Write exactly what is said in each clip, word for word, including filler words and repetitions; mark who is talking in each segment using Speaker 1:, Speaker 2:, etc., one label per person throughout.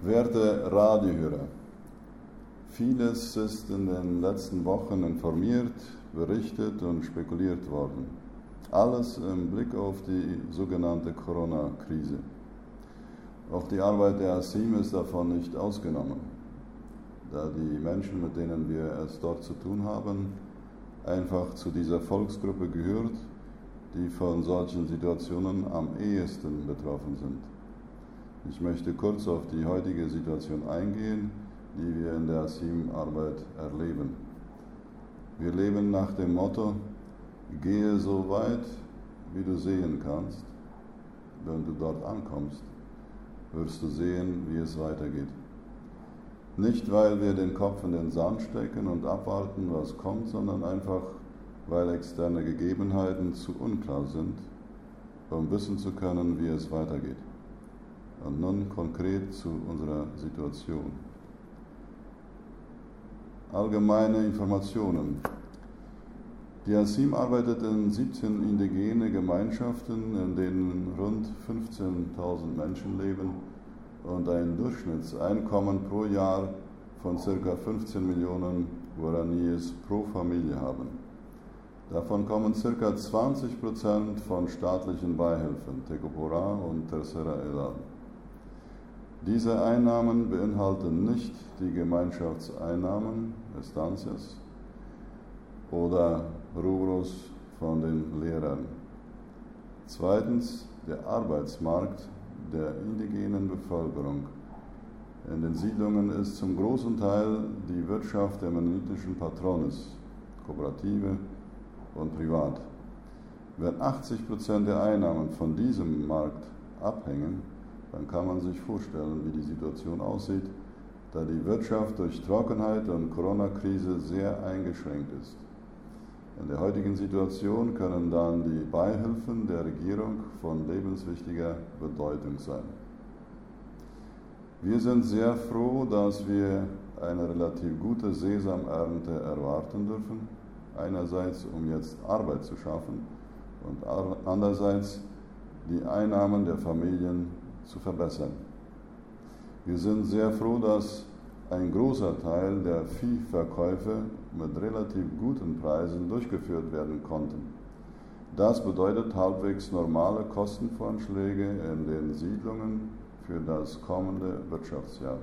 Speaker 1: Werte Radiohörer, vieles ist in den letzten Wochen informiert, berichtet und spekuliert worden. Alles im Blick auf die sogenannte Corona-Krise. Auch die Arbeit der ASIM ist davon nicht ausgenommen, da die Menschen, mit denen wir es dort zu tun haben, einfach zu dieser Volksgruppe gehört, die von solchen Situationen am ehesten betroffen sind. Ich möchte kurz auf die heutige Situation eingehen, die wir in der ASIM-Arbeit erleben. Wir leben nach dem Motto, gehe so weit, wie du sehen kannst. Wenn du dort ankommst, wirst du sehen, wie es weitergeht. Nicht, weil wir den Kopf in den Sand stecken und abwarten, was kommt, sondern einfach, weil externe Gegebenheiten zu unklar sind, um wissen zu können, wie es weitergeht. Und nun konkret zu unserer Situation. Allgemeine Informationen. Die ASIM arbeitet in siebzehn indigene Gemeinschaften, in denen rund fünfzehntausend Menschen leben und ein Durchschnittseinkommen pro Jahr von ca. fünfzehn Millionen Guaraníes pro Familie haben. Davon kommen ca. zwanzig Prozent von staatlichen Beihilfen, Tecopora und Tercera Edad. Diese Einnahmen beinhalten nicht die Gemeinschaftseinnahmen, Estancias, oder Rubros von den Lehrern. Zweitens, der Arbeitsmarkt der indigenen Bevölkerung. In den Siedlungen ist zum großen Teil die Wirtschaft der mennonitischen Patrones, Kooperative und privat. Wenn achtzig Prozent der Einnahmen von diesem Markt abhängen, dann kann man sich vorstellen, wie die Situation aussieht, da die Wirtschaft durch Trockenheit und Corona-Krise sehr eingeschränkt ist. In der heutigen Situation können dann die Beihilfen der Regierung von lebenswichtiger Bedeutung sein. Wir sind sehr froh, dass wir eine relativ gute Sesamernte erwarten dürfen, einerseits um jetzt Arbeit zu schaffen und andererseits die Einnahmen der Familien zu verbessern. Wir sind sehr froh, dass ein großer Teil der Viehverkäufe mit relativ guten Preisen durchgeführt werden konnten. Das bedeutet halbwegs normale Kostenvoranschläge in den Siedlungen für das kommende Wirtschaftsjahr.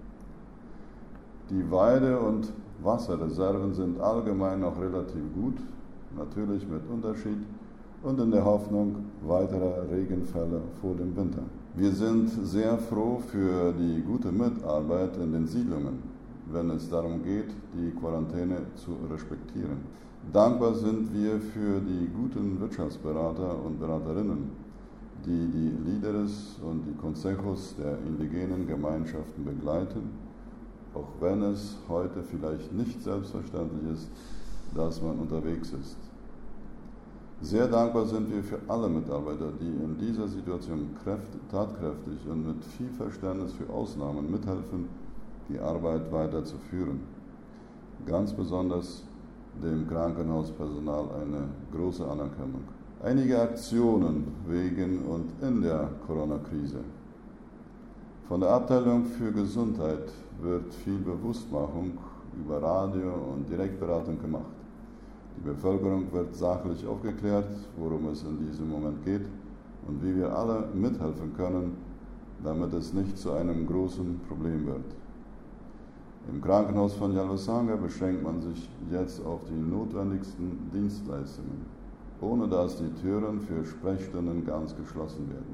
Speaker 1: Die Weide- und Wasserreserven sind allgemein noch relativ gut, natürlich mit Unterschied und in der Hoffnung weiterer Regenfälle vor dem Winter. Wir sind sehr froh für die gute Mitarbeit in den Siedlungen, wenn es darum geht, die Quarantäne zu respektieren. Dankbar sind wir für die guten Wirtschaftsberater und Beraterinnen, die die Líderes und die Consejos der indigenen Gemeinschaften begleiten, auch wenn es heute vielleicht nicht selbstverständlich ist, dass man unterwegs ist. Sehr dankbar sind wir für alle Mitarbeiter, die in dieser Situation tatkräftig und mit viel Verständnis für Ausnahmen mithelfen, die Arbeit weiterzuführen. Ganz besonders dem Krankenhauspersonal eine große Anerkennung. Einige Aktionen wegen und in der Corona-Krise. Von der Abteilung für Gesundheit wird viel Bewusstmachung über Radio und Direktberatung gemacht. Die Bevölkerung wird sachlich aufgeklärt, worum es in diesem Moment geht und wie wir alle mithelfen können, damit es nicht zu einem großen Problem wird. Im Krankenhaus von Yalvasanga beschränkt man sich jetzt auf die notwendigsten Dienstleistungen, ohne dass die Türen für Sprechstunden ganz geschlossen werden.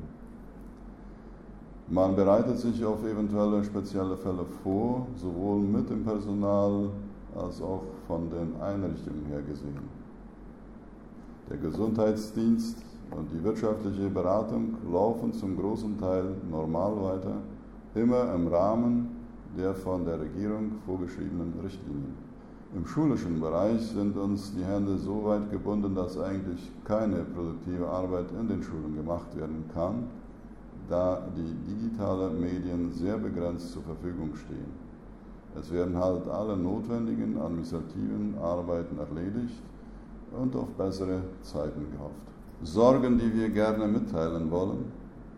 Speaker 1: Man bereitet sich auf eventuelle spezielle Fälle vor, sowohl mit dem Personal als auch von den Einrichtungen her gesehen. Der Gesundheitsdienst und die wirtschaftliche Beratung laufen zum großen Teil normal weiter, immer im Rahmen der von der Regierung vorgeschriebenen Richtlinien. Im schulischen Bereich sind uns die Hände so weit gebunden, dass eigentlich keine produktive Arbeit in den Schulen gemacht werden kann, da die digitalen Medien sehr begrenzt zur Verfügung stehen. Es werden halt alle notwendigen administrativen Arbeiten erledigt und auf bessere Zeiten gehofft. Sorgen, die wir gerne mitteilen wollen.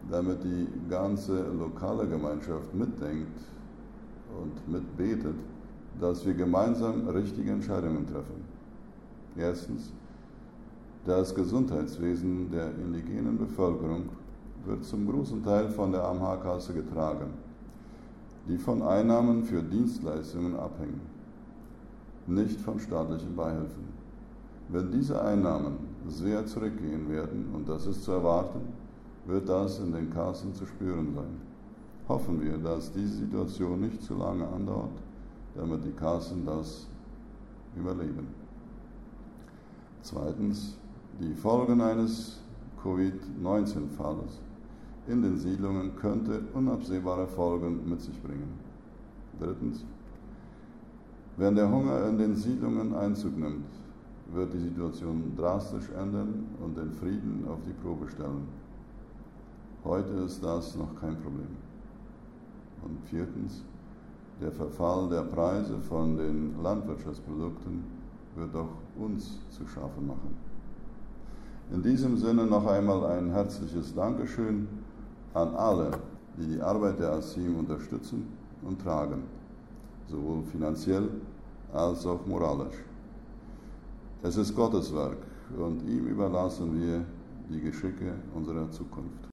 Speaker 1: damit die ganze lokale Gemeinschaft mitdenkt und mitbetet, dass wir gemeinsam richtige Entscheidungen treffen. Erstens, das Gesundheitswesen der indigenen Bevölkerung wird zum großen Teil von der A M H-Kasse getragen, die von Einnahmen für Dienstleistungen abhängen, nicht von staatlichen Beihilfen. Wenn diese Einnahmen sehr zurückgehen werden, und das ist zu erwarten, wird das in den Kassen zu spüren sein. Hoffen wir, dass diese Situation nicht zu lange andauert, damit die Kassen das überleben. Zweitens, die Folgen eines Covid neunzehn Falles in den Siedlungen könnte unabsehbare Folgen mit sich bringen. Drittens, wenn der Hunger in den Siedlungen Einzug nimmt, wird die Situation drastisch ändern und den Frieden auf die Probe stellen. Heute ist das noch kein Problem. Und viertens, der Verfall der Preise von den Landwirtschaftsprodukten wird auch uns zu schaffen machen. In diesem Sinne noch einmal ein herzliches Dankeschön an alle, die die Arbeit der A S I M unterstützen und tragen, sowohl finanziell als auch moralisch. Es ist Gottes Werk und ihm überlassen wir die Geschicke unserer Zukunft.